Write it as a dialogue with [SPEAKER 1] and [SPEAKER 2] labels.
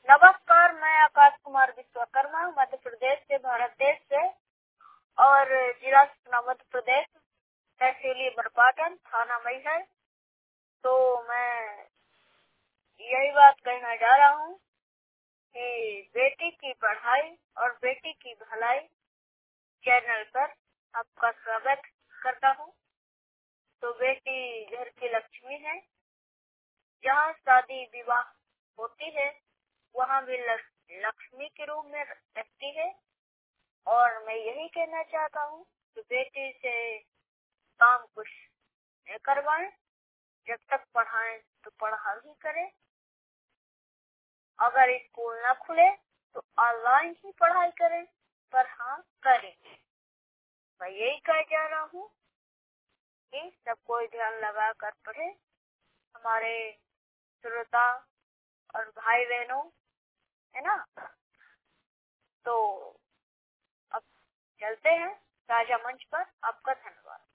[SPEAKER 1] नमस्कार, मैं आकाश कुमार विश्वकर्मा मध्य प्रदेश से, भारत देश से, और जिला सतना मध्य प्रदेश, तहसील बरपाटन, थाना मैहर। तो मैं यही बात कहना जा रहा हूँ कि बेटी की पढ़ाई और बेटी की भलाई चैनल पर आपका स्वागत करता हूँ। तो बेटी घर की लक्ष्मी है। जहाँ शादी विवाह होती है वहाँ भी लक्ष्मी के रूप में रहती है। और मैं यही कहना चाहता हूँ कि बेटी से काम कुछ न करवाएं, जब तक पढ़ाएं तो पढ़ा ही करें। अगर स्कूल न खुले तो ऑनलाइन ही पढ़ाई करें, पर हाँ करें। मैं यही कह जा रहा हूँ कि सब कोई ध्यान लगा कर पढ़े। हमारे श्रोता और भाई बहनों, है ना। तो अब चलते हैं साझा मंच पर। आपका धन्यवाद।